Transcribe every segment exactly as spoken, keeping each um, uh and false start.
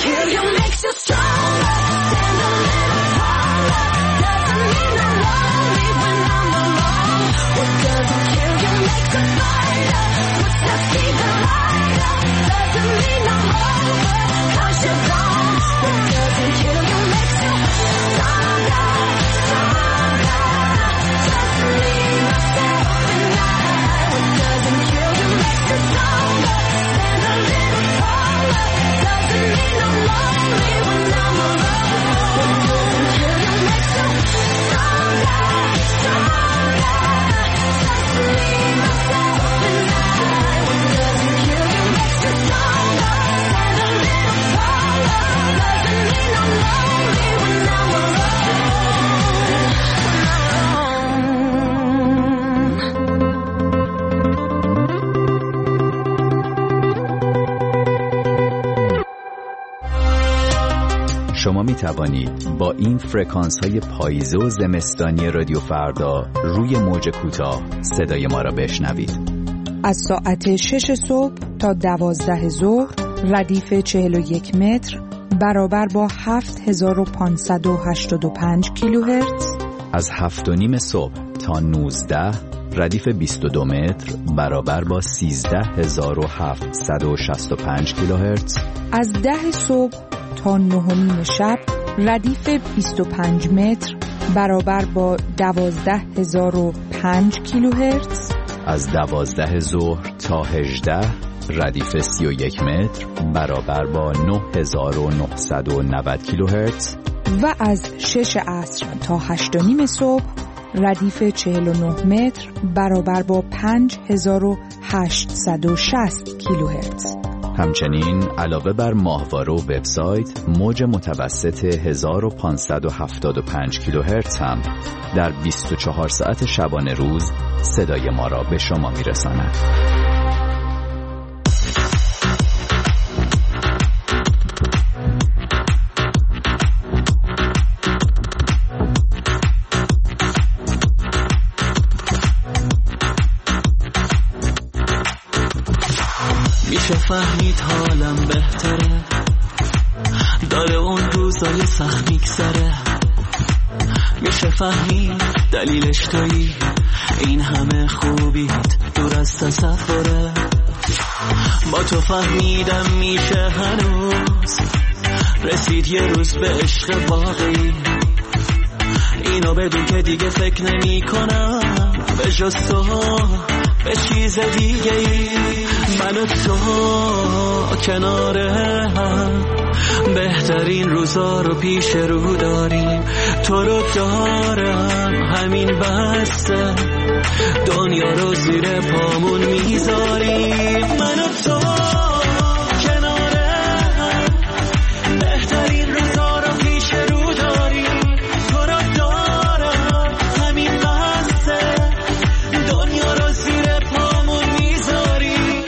kill you makes you stronger. Stand a little taller. Doesn't mean I'm lonely when I'm alone. What doesn't kill you makes you fighter. Footsteps even lighter. Doesn't mean I'm over, 'cause you're gone. What doesn't kill you makes you stronger, stronger. Just me, myself, and I. What doesn't kill you makes you stronger. Stand a little taller. Doesn't mean I'm lonely when I'm alone. What doesn't kill you makes you stronger, stronger. Just me, myself, and I. What doesn't kill you makes you stronger. Stand a little taller. Doesn't mean I'm lonely when I'm alone. شما می توانید با این فرکانس های پاییزه و زمستانی رادیو فردا روی موج کوتاه صدای ما را بشنوید. از ساعت شش صبح تا دوازده ظهر ردیف چهل و یک متر برابر با هفت هزار و پانصد و هشتاد و پنج کیلوهرتز. از هفت و نیم صبح تا نوزده ردیف بیست و دو متر برابر با سیزده هزار و هفتصد و شصت و پنج کیلوهرتز. از ده صبح تا نه و نیم شب ردیف بیست و پنج متر برابر با دوازده هزار و پنج کیلوهرتز. از دوازده ظهر تا هجده ردیف سی و یک متر برابر با نه هزار و نهصد و نود کیلوهرتز. و از شش عصر تا هشت و نیم صبح ردیف چهل و نه متر برابر با پنج هزار و هشتصد و شصت کیلوهرتز. همچنین علاوه بر ماهواره و وبسایت، موج متوسط هزار و پانصد و هفتاد و پنج کیلوهرتز هم در بیست و چهار ساعت شبانه روز صدای ما را به شما میرساند. میشه فهمید حالم بهتره، داره اون روزای سخت میگذره. میشه فهمید دلیلش تویی، این همه خوبیت دور از تصوره. با تو فهمیدم میشه هنوز رسید یه روز به عشق واقعی. اینو بدون که دیگه فکر نمی کنم به جز تو به چیز دیگه ای. من و تو کنار هم بهترین روزا رو پیش رو داریم. تو رو دارم همین بسته، دنیا رو زیر پامون میذاریم. من و تو کنار هم بهترین روزا رو پیش رو داریم. تو رو دارم همین بسته، دنیا رو زیر پامون میذاریم.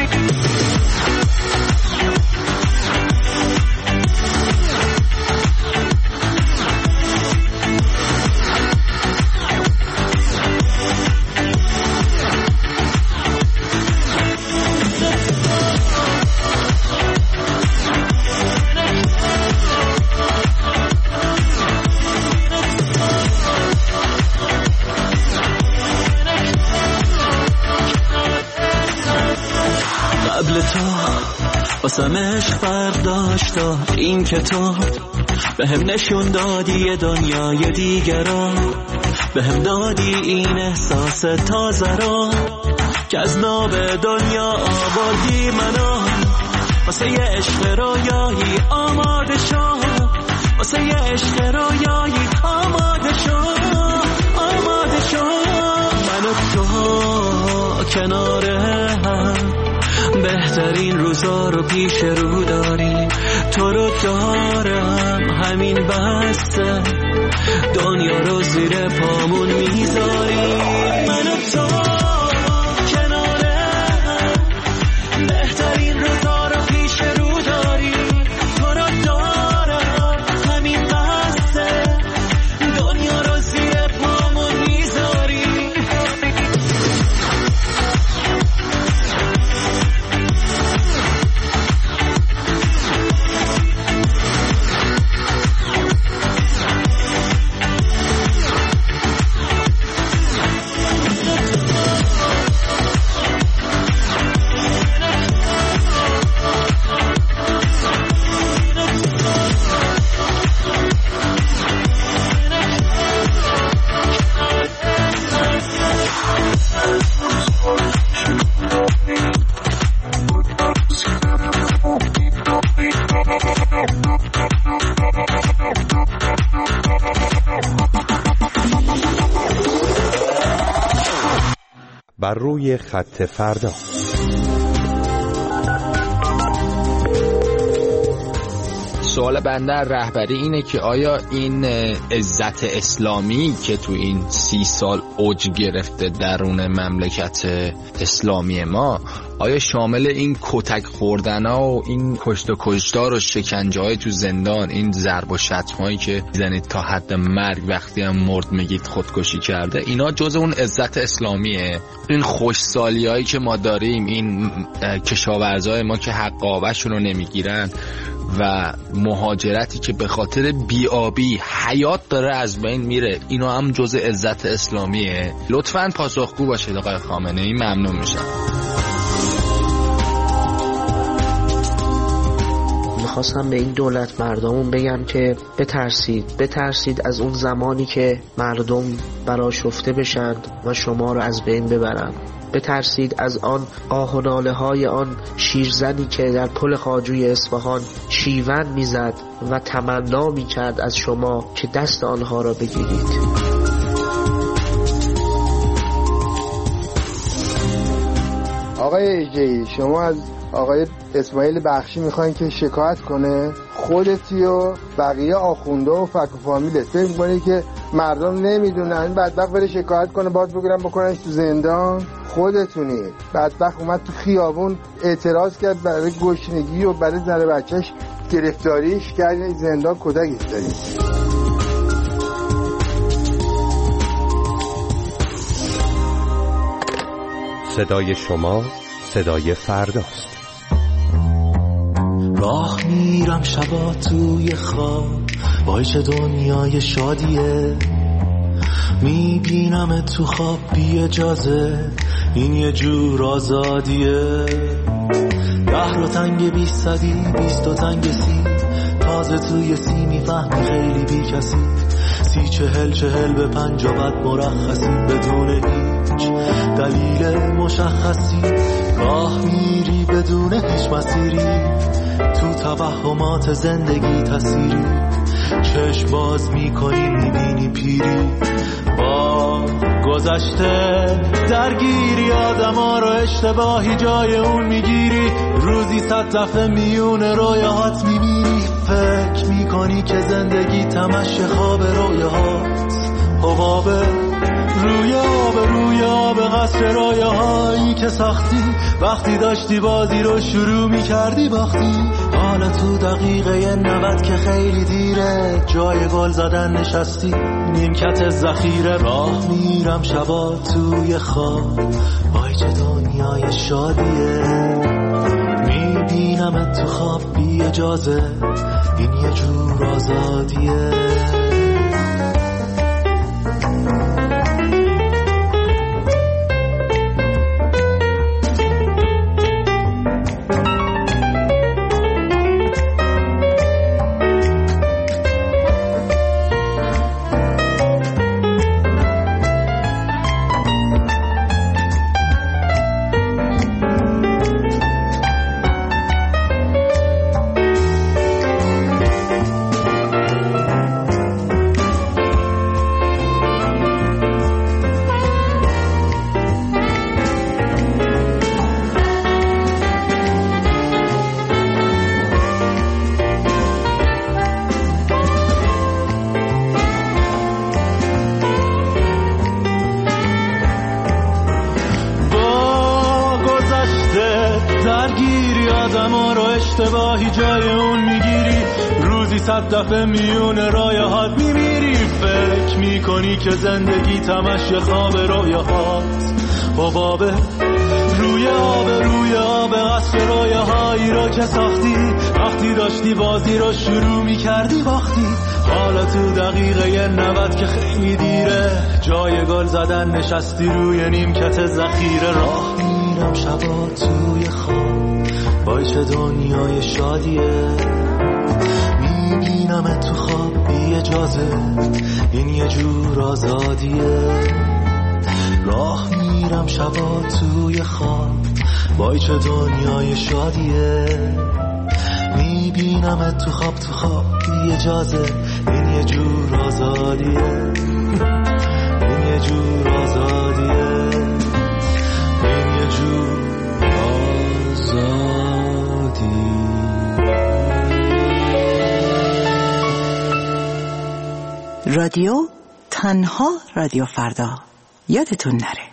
قبل تو واسم عشق برداشتا، این که تو به هم نشون دادی یه دنیای دیگر را، به هم دادی این احساس تازه را که از ناب دنیا آوردی منو. واسه یه عشق رویایی آماده شو، واسه یه عشق رویایی آماده شو، آماده شو. من و تو کنار هم بهترین روزا رو پیش رو داریم. تو رو دارم همین بسته، دنیا رو زیر پامون میذاریم. من و تو کنار هم بهترین روزا رو پیش رو داریم. تو رو دارم همین بسته، دنیا رو زیر پامون میذاریم. و روی خط فردا. سوال بنده رهبری اینه که آیا این عزت اسلامی که تو این سی سال اوج گرفته درون مملکت اسلامی ما، آیا شامل این کتک خوردن ها و این کشت و کشتار و شکنجه های تو زندان، این ضرب و شتم هایی که زنید تا حد مرگ، وقتی هم مرد میگید خودکشی کرده، اینا جز اون عزت اسلامیه؟ این خوشسالی هایی که ما داریم، این کشاورزای ما که حق آبشون رو نمیگیرن و مهاجرتی که به خاطر بیابی حیات داره از بین میره، اینا هم جز عزت اسلامیه؟ لطفاً پاسخگو باشید آقای خامنه‌ای، ممنون میشم. میخواستم به این دولت مردمون بگم که بترسید بترسید از اون زمانی که مردم برآشفته بشند و شما رو از بین ببرند. بترسید از آن آه و ناله های آن شیرزنی که در پل خواجوی اصفهان شیون میزد و تمنا میکرد از شما که دست آنها را بگیرید. آقای ایجی، شما از آقای اسماعیل بخشی میخواین که شکایت کنه؟ خودتی و بقیه آخونده و فک و فامیلت فکر میکنی که مردم نمیدونن؟ این بدبخت بره شکایت کنه، باز بگیرن بکننش تو زندان؟ خودتونید. بدبخت اومد تو خیابون اعتراض کرد برای گشنگی و برای زن بچهش گرفتاریش کردین زندان، کتک ایستادید. صدای شما صدای فرداست. راه میرم شبا توی خواب، وای چه دنیای شادیه، میبینم تو خواب بی اجازه، این یه جور آزادیه. ده رو تنگ بیست صدی، بیست و تنگ سی، تازه توی سی میفهمی خیلی بی کسی، سی چهل چهل به پنج و بعد مرخصی بدون هیچ دلیل مشخصی. راه میری بدون هیچ مسیری، تو توهمات زندگی تصیری، چشم باز میکنی میبینی پیری، با گذشته درگیری، آدم ها رو اشتباهی جای اون میگیری، روزی صد دفعه میون رویاهات میمیری، فکر میکنی که زندگی تمش خواب رویاهات، حبابه روی آب روی آب قصر رویاهایی که ساختی، وقتی داشتی بازی رو شروع میکردی باختی. حالا تو دقیقه نود که خیلی دیره، جای گل زدن نشستی نیمکت ذخیره. راه میرم شبا توی خواب، وای چه دنیای شادیه، میبینم تو خواب بی اجازه، این یه جور آزادیه. اشتباهی جای اون میگیری، روزی صد دفعه میون رایهات میمیری، فکر میکنی که زندگی تمش خواب رویاهات، حبابه روی آب روی آب قصر رویاهایی رو که ساختی، وقتی داشتی بازی رو شروع میکردی باختی. حالا تو دقیقه نود که خیلی دیره، جای گل زدن نشستی روی نیمکت ذخیره. راه میرم شبا توی خواب، وای چه دنیای شادیه، میبینم تو خواب بی اجازه، این یه جور آزادیه. راه میرم شبا توی خواب، وای چه دنیای شادیه، میبینم تو خواب تو خواب بی اجازه، این یه جور آزادیه، این یه جور آزادیه. این یه جور آزادی. رادیو تنها رادیو فردا، یادتون نره.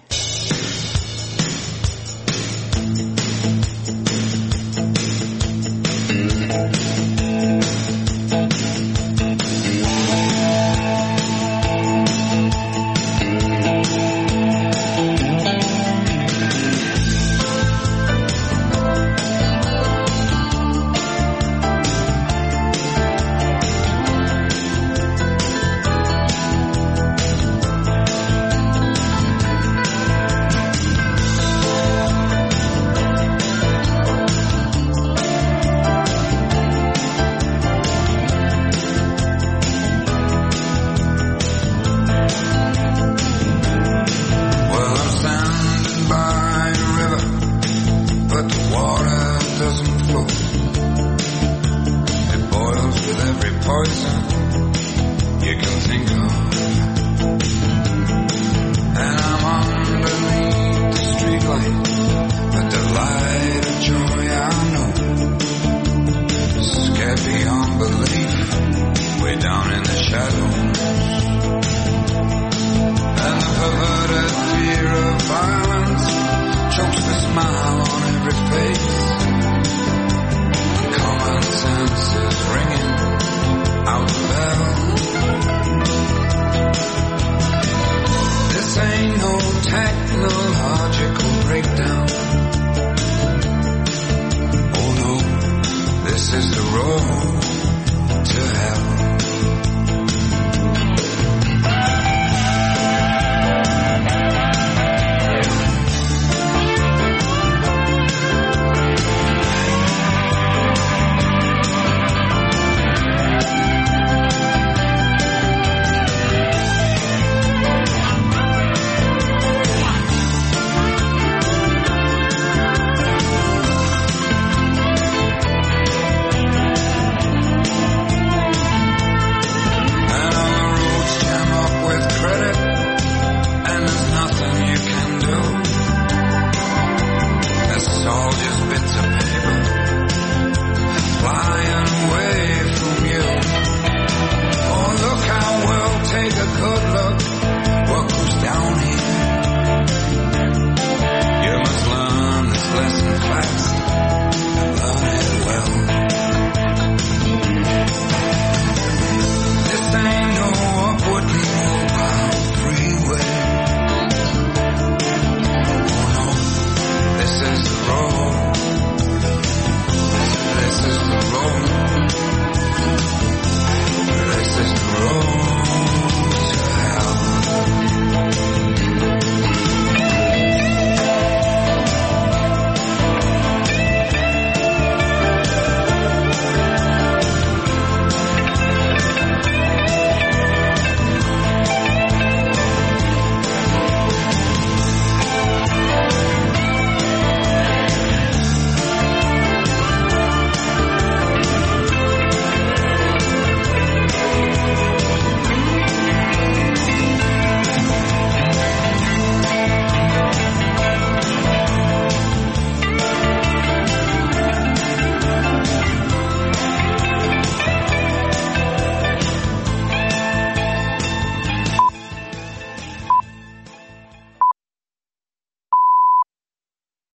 And I'm underneath the streetlight,